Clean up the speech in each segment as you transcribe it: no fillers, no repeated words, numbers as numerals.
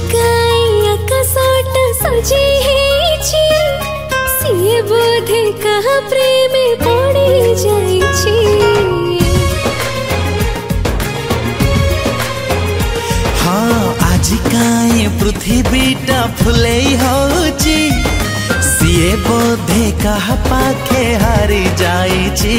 काई आकाशटा सजी हेछि सिए बोधे कहा प्रेम पड़ी जाइछि। हाँ आज काई पृथ्वीटा फुले होछि सिए बोधे कहा पाखे हारी जाइछि।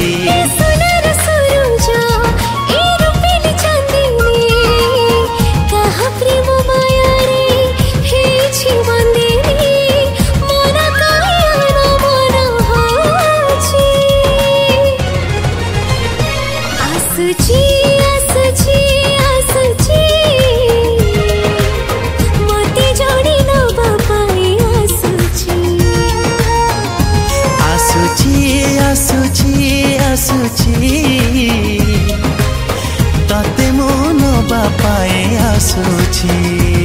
ताते मन बापाए आसुछि।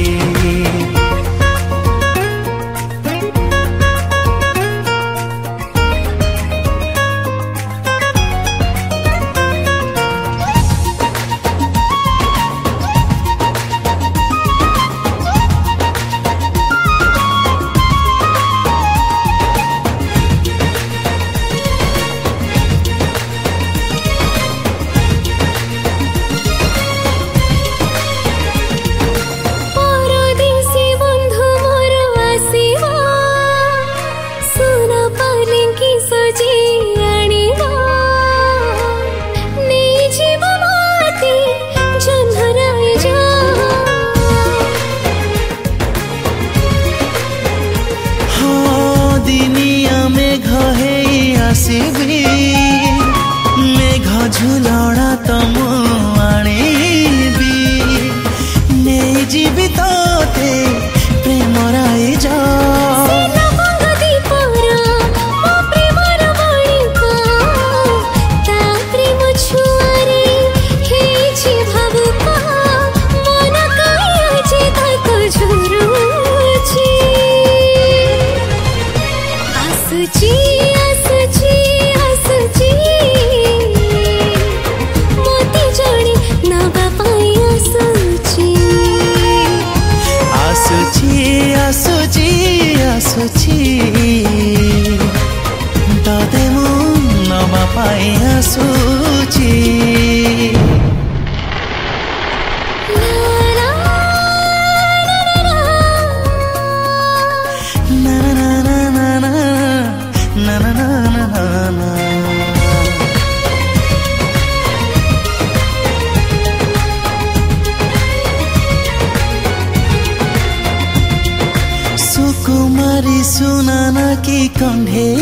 मेघ झुलड़ा तम आनीबी नहीं जीवी तोते प्रेम राय जा तोते मन बापाए आसुछि। सुकुमारी सुनाना की कंढे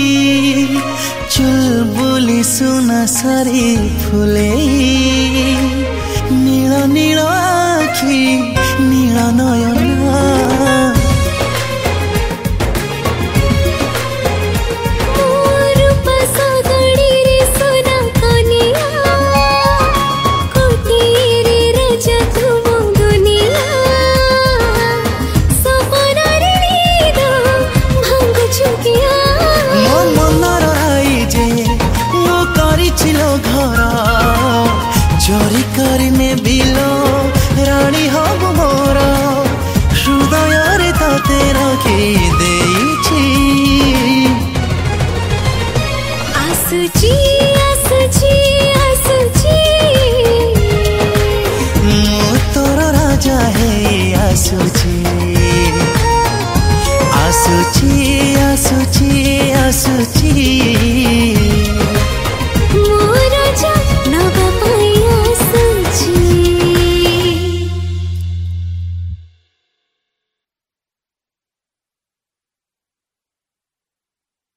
चुलबुली सुना सारी फुले नील नील आखि नील नयन